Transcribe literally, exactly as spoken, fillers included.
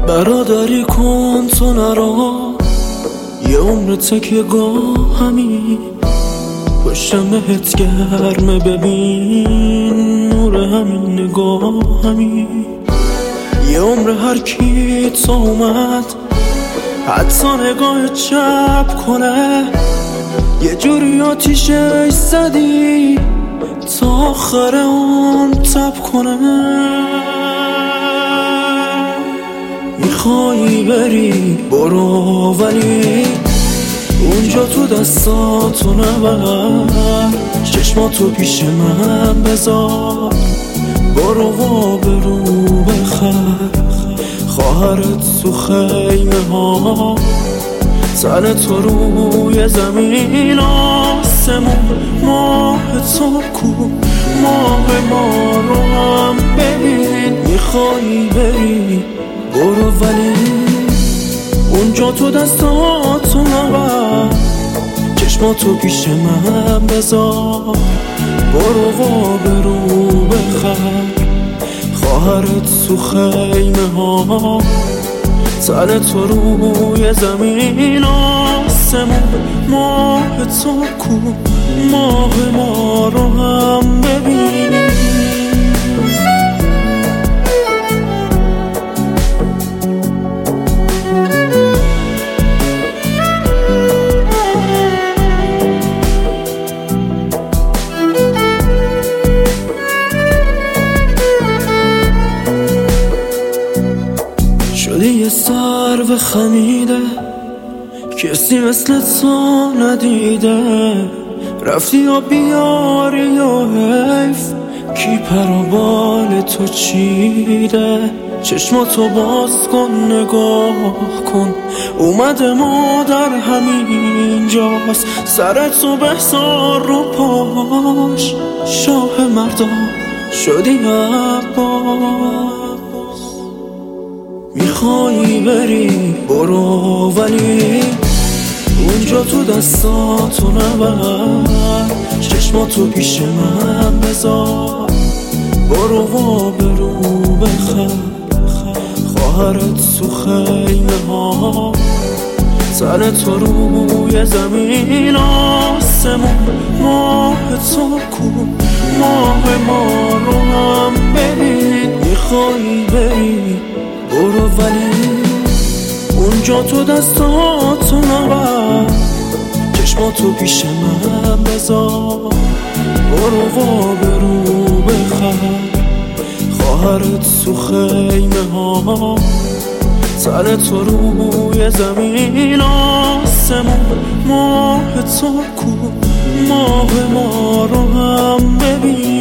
برادری کن تو نرا، یه عمر تکیه گاه همی پشتم بهت گرمه، ببین نور همین نگاه همی. یه عمر هر کی تو اومد حتی نگاه چپ کنه، یه جوری آتیشش زدی تا آخر اون تب کنه. میخوایی بری برو، ولی اونجا تو دستاتو نبر، چشماتو پیش من بذار، برو و برو بخر خواهرت تو خیمه ها، تن تو روی زمین آسمون، ماه تو کو ماه ما رو هم ببین. میخوایی بری برو، ولی اونجا تو دستاتو نبر، چشماتو پیش من بذار، برو و برو بخر خواهرت تو خیمه ها، تن تو روی زمین آسمون، ماه تو کو ماه ما رو هم ببین. شدی یه سرو خمیده کسی مثل تو ندیده، رفتی یا بیاری یا حیف کی پر و بال تو چیده. چشماتو باز کن نگاه کن، اومده مادر همین جاست، سرتو بسار رو پاش، شاه مردان شدی عباس. میخوایی بری برو، ولی اونجا تو دستاتو نبر، چشماتو پیش من بذار، برو و برو بخر خواهرت تو خیمه ها، تن تو روی زمین آسمون، ماه تو کو ماه ما رو هم ببین. میخوایی بری برو، ولی اونجا تو دستاتو نبر، چشماتو پیش من بذار، برو و برو بخر خواهرت تو خیمه ها، تن تو روی زمین آسمون، ماه تو کو ماه ما رو هم ببین.